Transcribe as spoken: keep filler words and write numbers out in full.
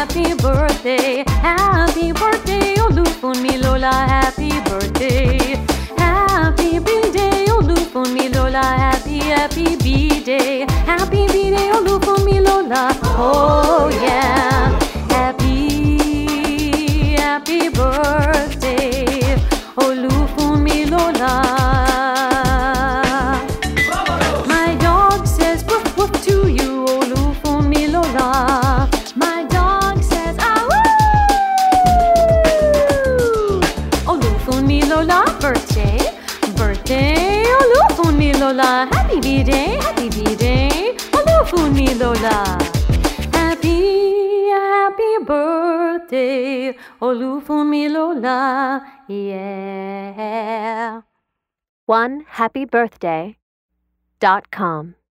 happy birthday, happy birthday, Olufunmilola, happy birthday, happy B-day, Olufunmilola, happy, happy B-day, happy B-day, Olufunmilola, oh yeah, happy, happy birthday, Olufunmilola. My dog says woof woof to you, Olufunmilola. My dog says ah woo! Olufunmilola, birthday, birthday, Olufunmilola. Happy B-day, happy B-day, Olufunmilola. Happy, happy birthday, Olufunmilola, yeah. one happy birthday dot com